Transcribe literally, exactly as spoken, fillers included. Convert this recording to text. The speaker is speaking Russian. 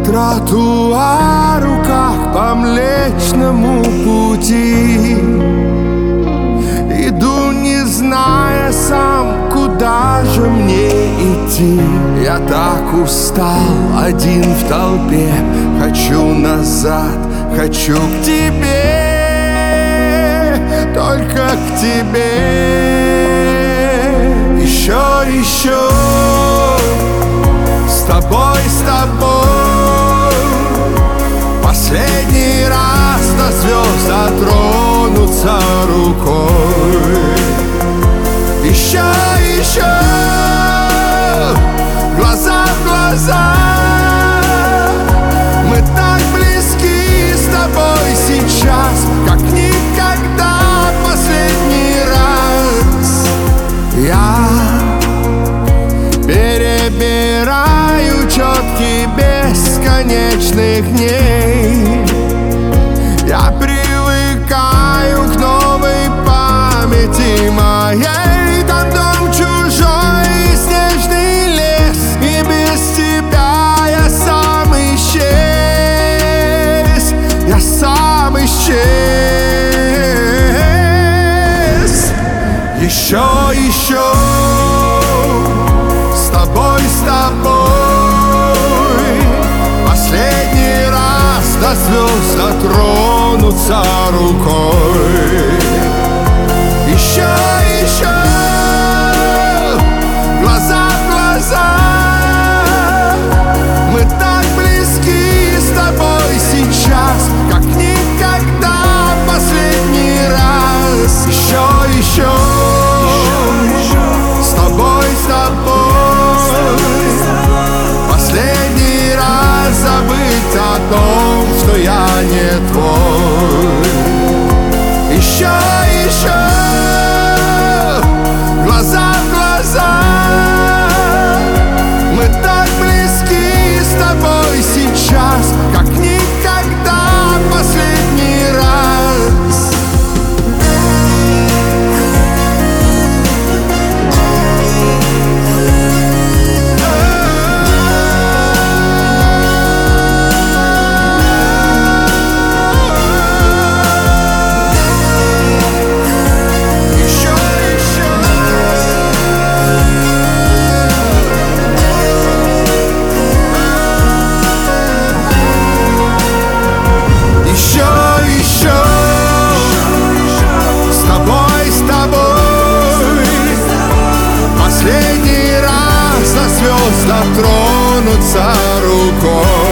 тротуару, как по Млечному пути. Иду, не зная сам, куда же мне идти. Я так устал, один в толпе. Хочу назад, хочу к тебе, только к тебе. Еще, еще с тобой, с тобой последний раз до звезд дотронуться рукой. Еще, еще глаза в глаза. Мы так близки с тобой сейчас, как никогда. Последний раз я перебираю четки бесконечных дней. Я привыкаю к новой памяти моей. Там дом чужой и снежный лес, и без тебя я сам исчез. Я сам исчез. Еще, еще с тобой, с тобой последний раз до звезд дотронуться рукой. Еще, еще глаза в глаза. Мы так близки с тобой сейчас, как никогда. Последний раз. Еще, еще с тобой, с тобой последний раз забыть о том, что я не твой. Еще, еще глаза в глаза. Мы так близки с тобой сейчас, как никогда. Последний раз. Последний раз до звезд дотронуться рукой.